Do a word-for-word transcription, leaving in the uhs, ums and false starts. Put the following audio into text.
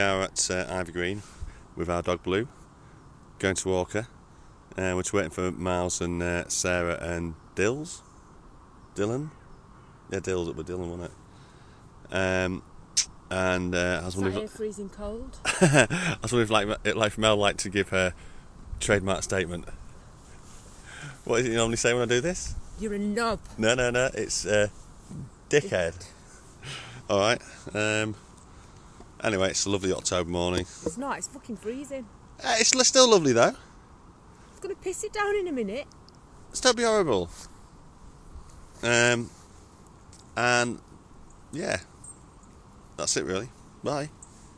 We are at uh, Ivy Green with our dog Blue, going to walk her. Uh, we're just waiting for Miles and uh, Sarah and Dills. Dylan? Yeah, Dills, it was Dylan, wasn't it? Um, and uh, I was Sat wondering here freezing cold. I was wondering if like, like Mel liked to give her trademark statement. What does you normally say when I do this? You're a knob. No, no, no, it's uh, dickhead. Alright, um, anyway, it's a lovely October morning. It's not, it's fucking freezing. Uh, it's still lovely though. It's going to piss it down in a minute. It's don't be horrible. Um, and yeah, that's it really. Bye.